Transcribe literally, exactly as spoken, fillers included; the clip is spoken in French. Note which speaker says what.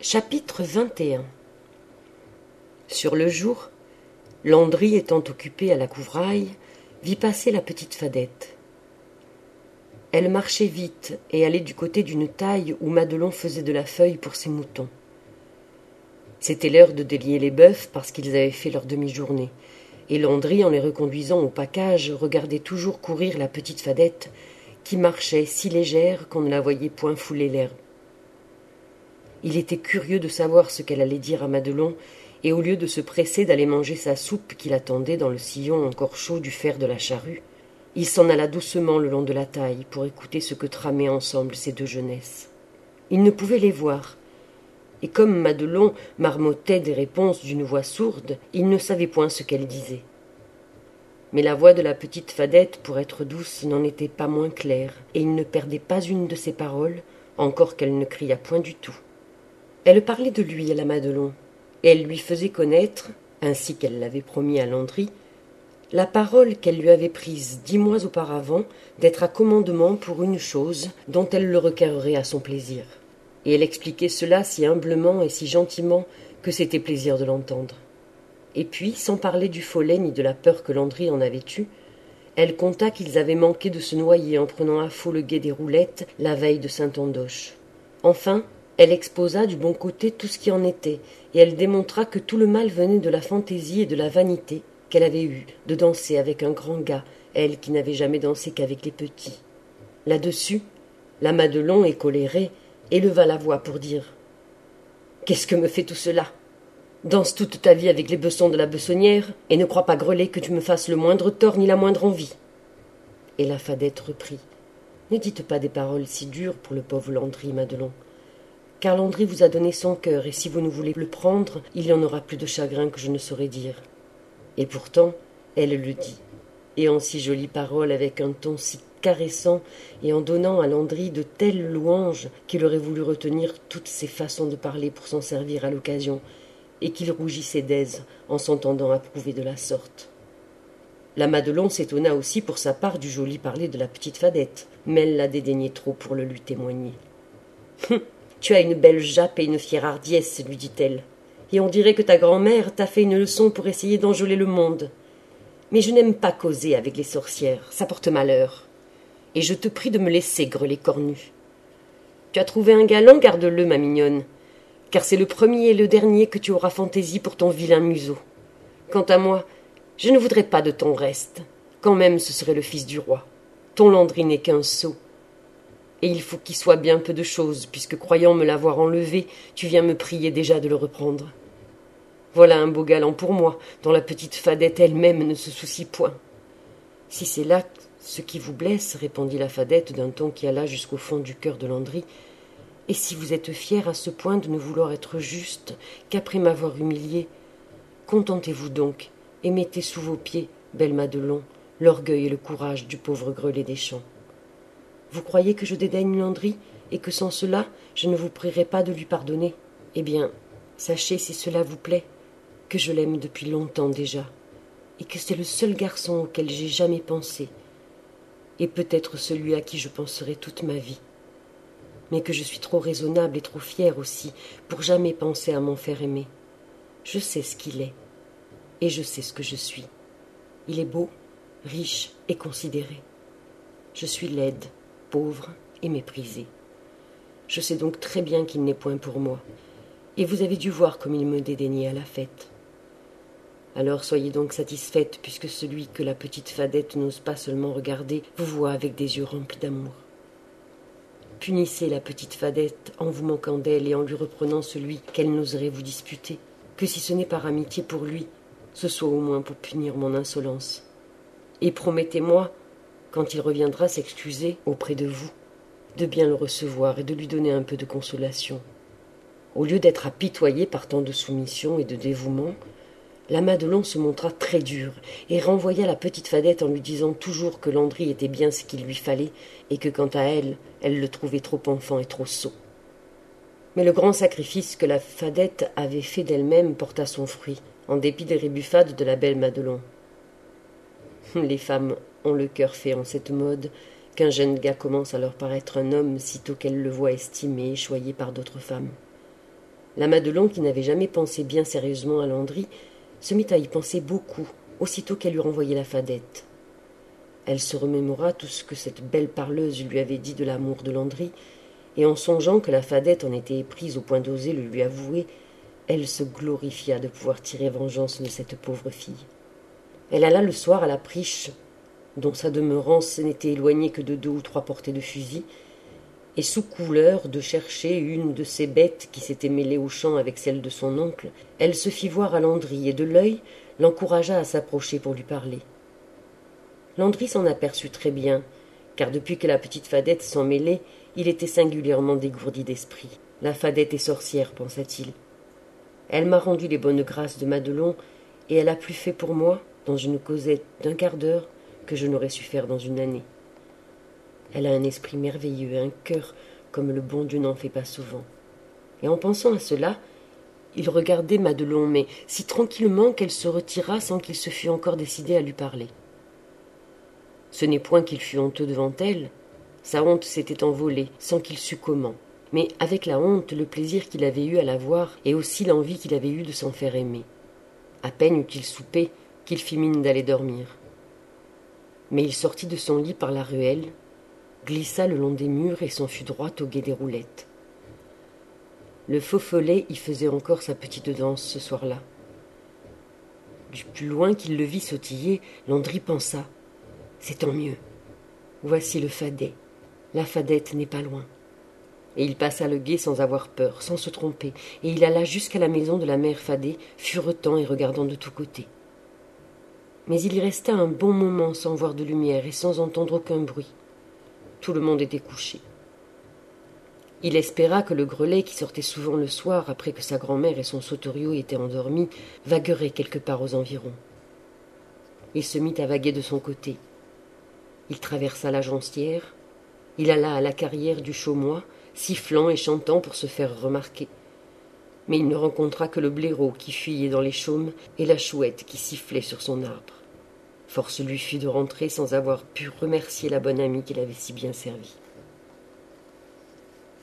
Speaker 1: Chapitre vingt et un. Sur le jour, Landry étant occupée à la couvraille, vit passer la petite Fadette. Elle marchait vite et allait du côté d'une taille où Madelon faisait de la feuille pour ses moutons. C'était l'heure de délier les bœufs parce qu'ils avaient fait leur demi-journée, et Landry, en les reconduisant au pacage, regardait toujours courir la petite Fadette, qui marchait si légère qu'on ne la voyait point fouler l'herbe. Il était curieux de savoir ce qu'elle allait dire à Madelon, et au lieu de se presser d'aller manger sa soupe qui l'attendait dans le sillon encore chaud du fer de la charrue, il s'en alla doucement le long de la taille pour écouter ce que tramaient ensemble ces deux jeunesses. Il ne pouvait les voir, et comme Madelon marmottait des réponses d'une voix sourde, il ne savait point ce qu'elle disait. Mais la voix de la petite Fadette, pour être douce, n'en était pas moins claire, et il ne perdait pas une de ses paroles, encore qu'elle ne criât point du tout. Elle parlait de lui à la Madelon, et elle lui faisait connaître, ainsi qu'elle l'avait promis à Landry, la parole qu'elle lui avait prise dix mois auparavant d'être à commandement pour une chose dont elle le requerrait à son plaisir. Et elle expliquait cela si humblement et si gentiment que c'était plaisir de l'entendre. Et puis, sans parler du follet ni de la peur que Landry en avait eue, elle conta qu'ils avaient manqué de se noyer en prenant à faux le gué des Roulettes la veille de Saint-Andoche. Enfin, elle exposa du bon côté tout ce qui en était, et elle démontra que tout le mal venait de la fantaisie et de la vanité qu'elle avait eue de danser avec un grand gars, elle qui n'avait jamais dansé qu'avec les petits. Là-dessus, la Madelon, écolérée, éleva la voix pour dire « Qu'est-ce que me fait tout cela ? Danse toute ta vie avec les bessons de la bessonnière, et ne crois pas grelé que tu me fasses le moindre tort ni la moindre envie. » Et la Fadette reprit « Ne dites pas des paroles si dures pour le pauvre Landry, Madelon. Car Landry vous a donné son cœur, et si vous ne voulez le prendre, il y en aura plus de chagrin que je ne saurais dire. » Et pourtant, elle le dit, et en si jolies paroles, avec un ton si caressant, et en donnant à Landry de telles louanges qu'il aurait voulu retenir toutes ses façons de parler pour s'en servir à l'occasion, et qu'il rougissait d'aise en s'entendant approuver de la sorte. La Madelon s'étonna aussi pour sa part du joli parler de la petite Fadette, mais elle la dédaignait trop pour le lui témoigner. « Tu as une belle jappe et une fière hardiesse, lui dit-elle, et on dirait que ta grand-mère t'a fait une leçon pour essayer d'enjôler le monde. Mais je n'aime pas causer avec les sorcières, ça porte malheur. Et je te prie de me laisser, grelet cornu. Tu as trouvé un galant, garde-le, ma mignonne, car c'est le premier et le dernier que tu auras fantaisie pour ton vilain museau. Quant à moi, je ne voudrais pas de ton reste, quand même ce serait le fils du roi. Ton Landry n'est qu'un sot. Et il faut qu'il soit bien peu de choses, puisque croyant me l'avoir enlevé, tu viens me prier déjà de le reprendre. Voilà un beau galant pour moi, dont la petite Fadette elle-même ne se soucie point. Si c'est là ce qui vous blesse, répondit la Fadette d'un ton qui alla jusqu'au fond du cœur de Landry, et si vous êtes fier à ce point de ne vouloir être juste qu'après m'avoir humilié, contentez-vous donc et mettez sous vos pieds, belle Madelon, l'orgueil et le courage du pauvre grelet des champs. Vous croyez que je dédaigne Landry, et que sans cela, je ne vous prierai pas de lui pardonner ? Eh bien, sachez, si cela vous plaît, que je l'aime depuis longtemps déjà, et que c'est le seul garçon auquel j'ai jamais pensé, et peut-être celui à qui je penserai toute ma vie, mais que je suis trop raisonnable et trop fière aussi pour jamais penser à m'en faire aimer. Je sais ce qu'il est, et je sais ce que je suis. Il est beau, riche et considéré. Je suis laide, pauvre et méprisée. Je sais donc très bien qu'il n'est point pour moi, et vous avez dû voir comme il me dédaignait à la fête. Alors soyez donc satisfaite, puisque celui que la petite Fadette n'ose pas seulement regarder vous voit avec des yeux remplis d'amour. Punissez la petite Fadette en vous moquant d'elle et en lui reprenant celui qu'elle n'oserait vous disputer, que si ce n'est par amitié pour lui, ce soit au moins pour punir mon insolence. Et promettez-moi, quand il reviendra s'excuser auprès de vous, de bien le recevoir et de lui donner un peu de consolation. » Au lieu d'être apitoyée par tant de soumission et de dévouement, la Madelon se montra très dure et renvoya la petite Fadette en lui disant toujours que Landry était bien ce qu'il lui fallait et que quant à elle, elle le trouvait trop enfant et trop sot. Mais le grand sacrifice que la Fadette avait fait d'elle-même porta son fruit, en dépit des rébuffades de la belle Madelon. Les femmes ont le cœur fait en cette mode qu'un jeune gars commence à leur paraître un homme sitôt qu'elles le voient estimé et choyé par d'autres femmes. La Madelon, qui n'avait jamais pensé bien sérieusement à Landry, se mit à y penser beaucoup, aussitôt qu'elle eut renvoyé la fadette. Elle se remémora tout ce que cette belle parleuse lui avait dit de l'amour de Landry, et en songeant que la fadette en était éprise au point d'oser le lui avouer, elle se glorifia de pouvoir tirer vengeance de cette pauvre fille. Elle alla le soir à la Priche, dont sa demeurance n'était éloignée que de deux ou trois portées de fusil, et sous couleur de chercher une de ces bêtes qui s'était mêlée au champ avec celle de son oncle, elle se fit voir à Landry et de l'œil l'encouragea à s'approcher pour lui parler. Landry s'en aperçut très bien, car depuis que la petite fadette s'en mêlait, il était singulièrement dégourdi d'esprit. La fadette est sorcière, pensa-t-il. Elle m'a rendu les bonnes grâces de Madelon, et elle a plus fait pour moi, dans une causette d'un quart d'heure, que je n'aurais su faire dans une année. Elle a un esprit merveilleux, un cœur comme le bon Dieu n'en fait pas souvent. Et en pensant à cela, il regardait Madelon, mais si tranquillement qu'elle se retira sans qu'il se fût encore décidé à lui parler. Ce n'est point qu'il fût honteux devant elle, sa honte s'était envolée, sans qu'il sût comment. Mais avec la honte, le plaisir qu'il avait eu à la voir, et aussi l'envie qu'il avait eue de s'en faire aimer. À peine eut-il soupé qu'il fit mine d'aller dormir. Mais il sortit de son lit par la ruelle, glissa le long des murs et s'en fut droit au gué des roulettes. Le faux follet y faisait encore sa petite danse ce soir-là. Du plus loin qu'il le vit sautiller, Landry pensa « C'est tant mieux. Voici le fadet. La fadette n'est pas loin. » Et il passa le gué sans avoir peur, sans se tromper, et il alla jusqu'à la maison de la mère Fadet, furetant et regardant de tous côtés. Mais il y resta un bon moment sans voir de lumière et sans entendre aucun bruit. Tout le monde était couché. Il espéra que le grelet, qui sortait souvent le soir après que sa grand-mère et son sauteriot étaient endormis, vaguerait quelque part aux environs. Il se mit à vaguer de son côté. Il traversa la Jonstière, il alla à la carrière du Chaumois, sifflant et chantant pour se faire remarquer. Mais il ne rencontra que le blaireau qui fuyait dans les chaumes et la chouette qui sifflait sur son arbre. Force lui fut de rentrer sans avoir pu remercier la bonne amie qui l'avait si bien servi.